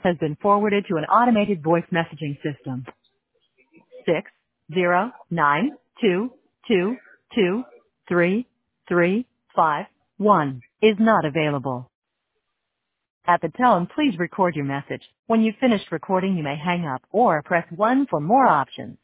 has been forwarded to an automated voice messaging system. 609222335 is not available. At the tone, please record your message. When you've finished recording, you may hang up or press 1 for more options.